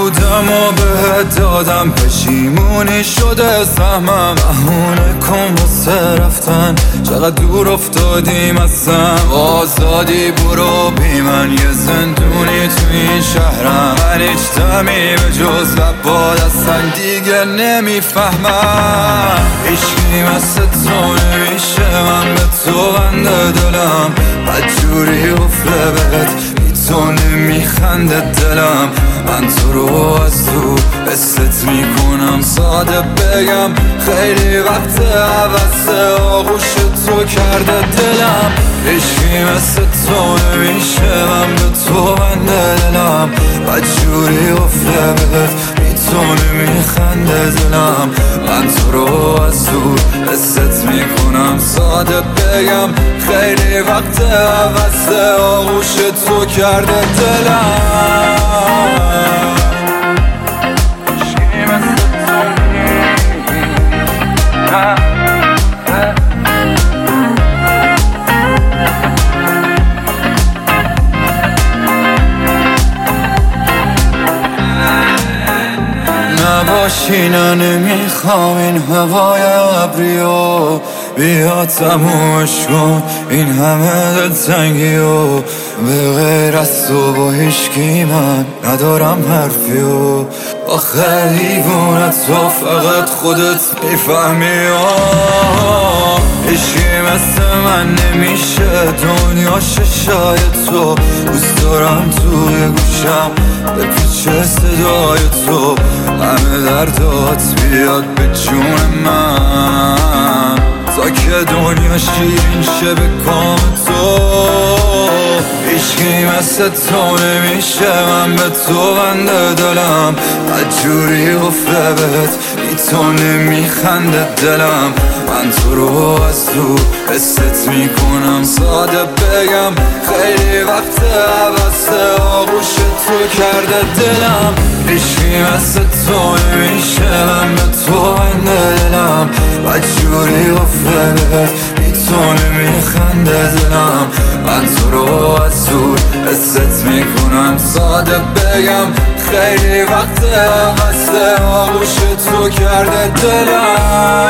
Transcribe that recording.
بودم و بهت دادم، پشیمونی شده سهمم. بهونه کن واسه رفتن، چقدر دور افتادیم ازم. آزادی برو بی من، یه زندونی تو این شهرم. من هیچ دمی به جز لباد اصلا دیگه نمیفهمم. عشقی مثل تو نمیشه، من به تو بنده دلم. بدجوری افله بهت بی تو نمیخنده دلم. من تو رو از تو حست میکنم، ساده بگم خیلی وقت عوض آغوش تو کرده دلم. عشقی مثل تو نمیشه، من به تو بنده دلم. بدجوری افله بهت بی تو نمیخنده دلم. من تو رو از دور حست میکنم، ساده بگم خیلی وقت عوض آغوش تو کرده دلم. عشقی مثل تو نباشی، نه نمیخوام این هوای ابریو. بیا تمومش کن این همه دلتنگیو. به غیر از تو با هیچکی من ندارم حرفیو. آخه دیوونه تو فقط خودت میفهمی. عشقی مثل من نمیشه، دنیا ششای تو. دوست دارم توی گوشم به پیچ صدای تو. همه دردات بیاد به جون من، تا که دنیا شیرین شه به کام تو. عشقی مثل تو نمیشه، من به تو بنده دلم. بدجوری افله بهت بی تو نمیخنده دلم. من تو رو از دور حست میکنم، ساده بگم خیلی وقت عوض آغوش تو کرده دلم. عشقی مثل تو نمیشه، من به تو بنده دلم. بدجوری افله بهت بی تو نمیخنده دلم. من تو رو از دور حست میکنم، ساده بگم خیلی وقت عوض آغوش تو کرده دلم.